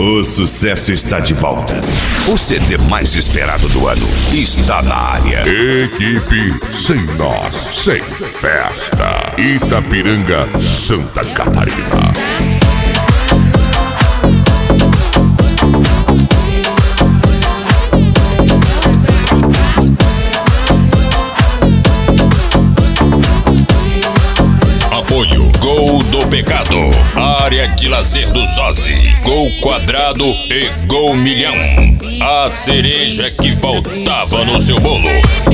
O sucesso está de volta. O CD mais esperado do ano está na área. Equipe Sem Nós, Sem Festa. Itapiranga, Santa Catarina. Apoio Gol do Pecado, área de lazer do Zozzi, Gol Quadrado e Gol Milhão. A cereja que faltava no seu bolo.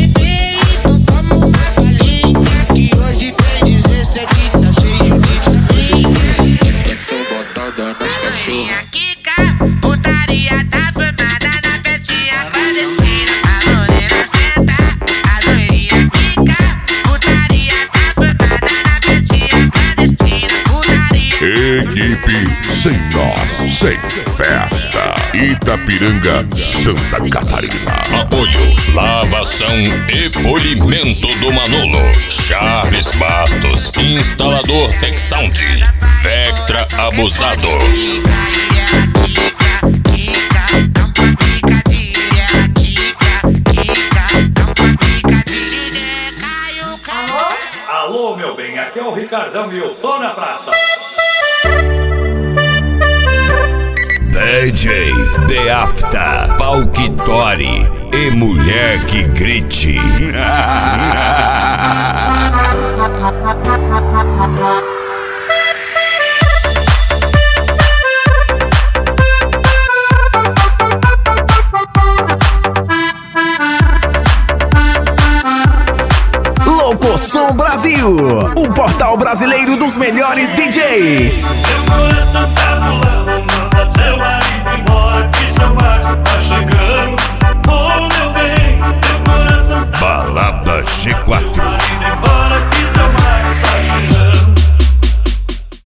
Essa botada nas cachorras. Putaria tá formada na festinha clandestina. A morena senta, a loirinha fica. Putaria tá formada na festinha clandestina. Putaria. Equipe Sem Nós, Sem Festa. Itapiranga, Santa Catarina. Apoio Lavação e Polimento do Manolo, Charles Bastos, instalador Texsound, Vectra Abusado. Alô, meu bem, aqui é o Ricardão e eu tô na praça. DJ The Afta, pau que tore e mulher que grite. Locosom Brasil, o portal brasileiro dos melhores DJs. Seu coração tá pulando, manda seu